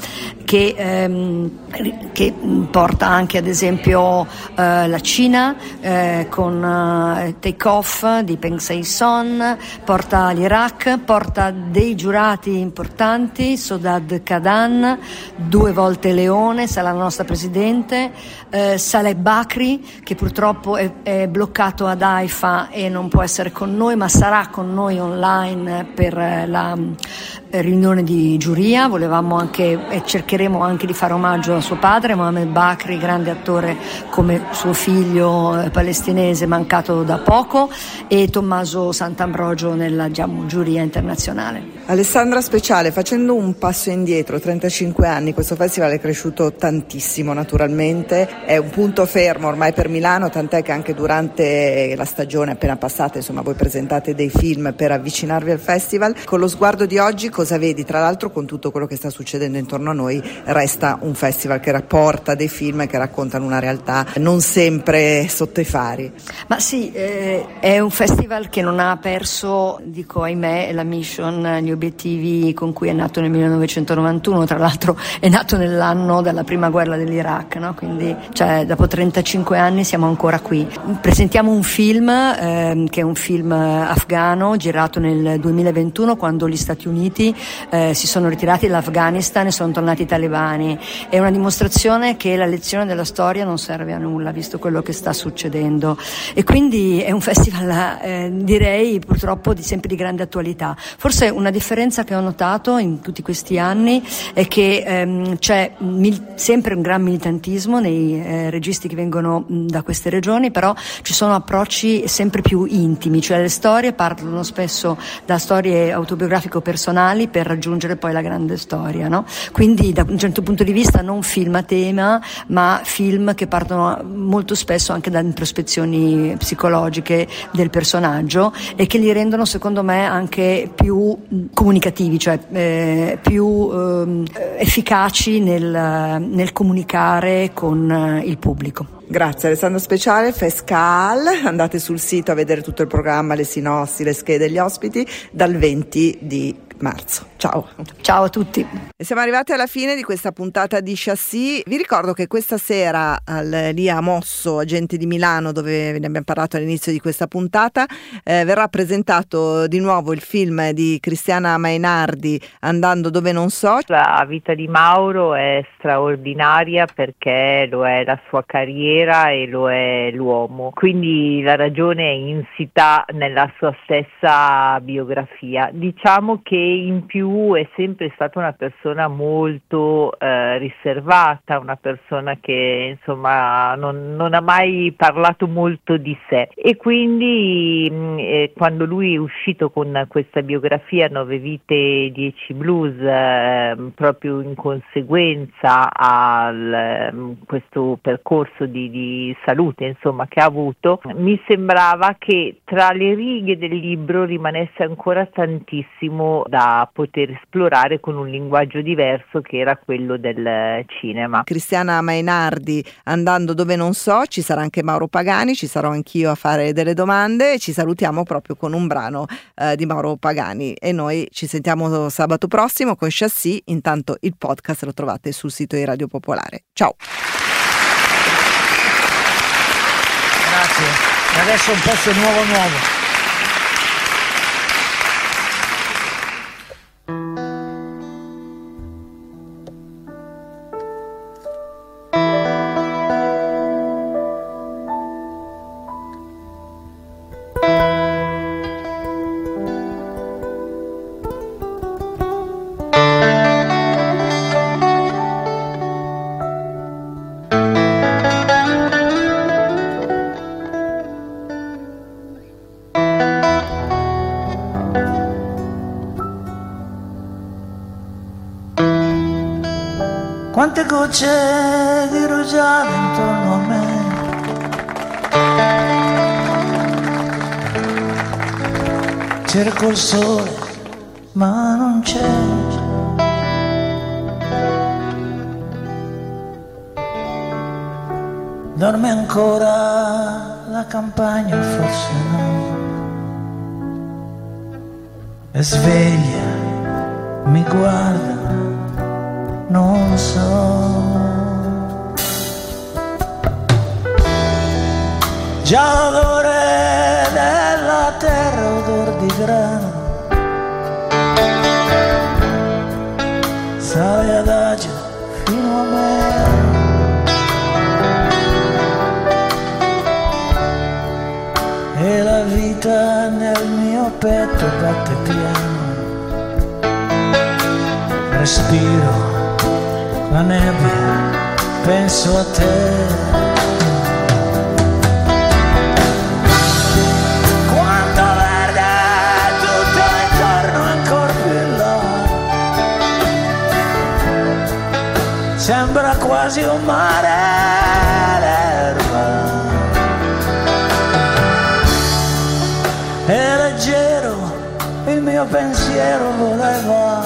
che porta anche ad esempio la Cina con Take Off di Peng Sei-son, porta l'Iraq, porta dei giurati importanti, Sodad Khadan, 2 volte Leone, sarà la nostra presidente, Saleh Bakri, che purtroppo è bloccato ad Haifa e non può essere con noi, ma sarà con noi online per la riunione di giuria. Volevamo anche e cercheremo anche di fare omaggio a suo padre, Mohamed Bakri, grande attore come suo figlio palestinese mancato da poco, e Tommaso Sant'Ambrogio nella giuria internazionale. Alessandra Speciale, facendo un passo indietro, 35 anni, questo festival è cresciuto tantissimo naturalmente, è un punto fermo ormai per Milano, tant'è che anche durante la stagione appena passata, insomma, voi presentate dei film per avvicinarvi al festival. Con lo sguardo di oggi cosa vedi? Tra l'altro, con tutto quello che sta succedendo intorno a noi, resta un festival che rapporta dei film che raccontano una realtà non sempre sotto i fari. Ma sì, è un festival che non ha perso, dico ahimè, la mission, gli obiettivi con cui è nato nel 1991, tra l'altro è nato nell'anno della prima guerra dell'Iraq, no? Quindi dopo 35 anni siamo ancora qui. Presentiamo un film che è un film afghano girato nel 2021, quando gli Stati Uniti si sono ritirati dall'Afghanistan e sono tornati i talebani. È una dimostrazione che la lezione della storia non serve a nulla, visto quello che sta succedendo, e quindi è un festival direi purtroppo sempre di grande attualità. Forse una differenza differenza che ho notato in tutti questi anni è che c'è sempre un gran militantismo nei registi che vengono da queste regioni, però ci sono approcci sempre più intimi, cioè le storie partono spesso da storie autobiografico-personali per raggiungere poi la grande storia, no? Quindi da un certo punto di vista non film a tema, ma film che partono molto spesso anche da introspezioni psicologiche del personaggio e che li rendono secondo me anche più comunicativi, cioè più efficaci nel comunicare con il pubblico. Grazie Alessandro Speciale, Fescal, andate sul sito a vedere tutto il programma, le sinossi, le schede degli ospiti dal 20 di marzo. Ciao. Ciao a tutti. E siamo arrivati alla fine di questa puntata di Chassis. Vi ricordo che questa sera lì a Mosso, Agenti di Milano, dove ne abbiamo parlato all'inizio di questa puntata, verrà presentato di nuovo il film di Cristiana Mainardi, Andando dove non so. La vita di Mauro è straordinaria perché lo è la sua carriera e lo è l'uomo, quindi la ragione è insita nella sua stessa biografia. Diciamo che in più è sempre stata una persona molto riservata, una persona che insomma non ha mai parlato molto di sé, e quindi quando lui è uscito con questa biografia 9 vite 10 blues, proprio in conseguenza a questo percorso di salute insomma che ha avuto, mi sembrava che tra le righe del libro rimanesse ancora tantissimo da poter esplorare con un linguaggio diverso che era quello del cinema. Cristiana Mainardi, Andando dove non so, ci sarà anche Mauro Pagani, ci sarò anch'io a fare delle domande e ci salutiamo proprio con un brano di Mauro Pagani, e noi ci sentiamo sabato prossimo con Chassis. Intanto il podcast lo trovate sul sito di Radio Popolare. Ciao. Grazie. E adesso un pezzo nuovo. Quante gocce di rugiada intorno a me, cerco il sole ma non c'è, dorme ancora la campagna o forse no, è sveglia, mi guarda, non so. Già l'odore della terra, odor di grano, sale adagio fino a me. E la vita nel mio petto batte piano, respiro la nebbia, penso a te. Quanto verde tutto intorno, ancora più in là, sembra quasi un mare d'erba. È leggero il mio pensiero, voleva,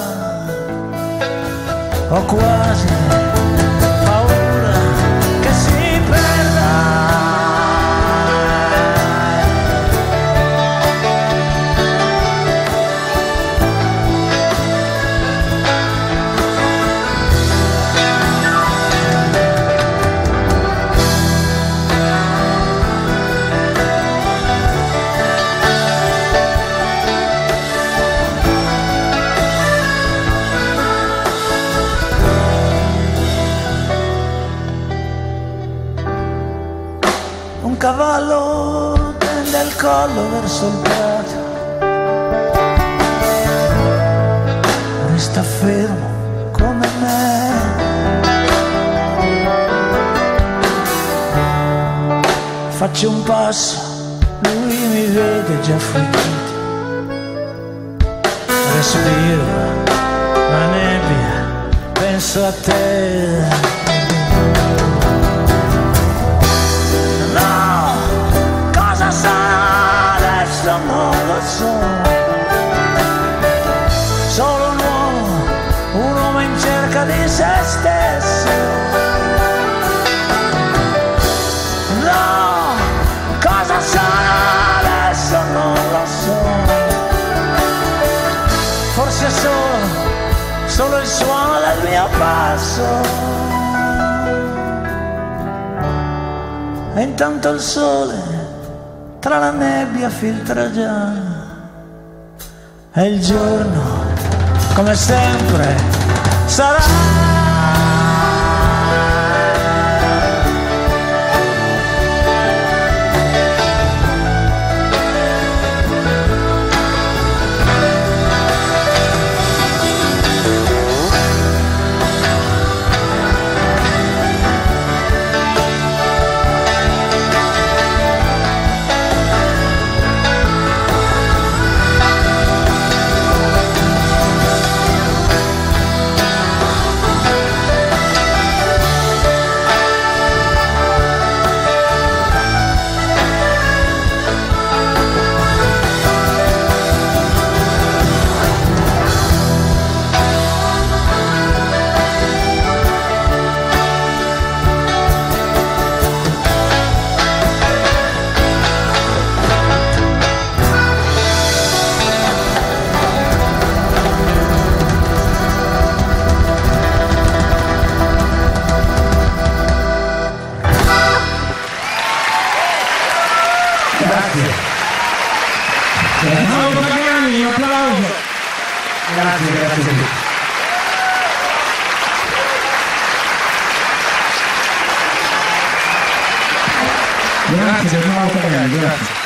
ho quasi paura che si perda. Un cavallo tende il collo verso il prato, fermo come me. Faccio un passo, lui mi vede già fuggito. Respiro la nebbia, penso a te. No, cosa sarà adesso non lo so. Solo un uomo in cerca di se stesso. No, cosa sarà adesso non lo so. Forse solo il suono del mio passo. E intanto il sole tra la nebbia filtra già. E il giorno, come sempre, sarà. Grazie, grazie.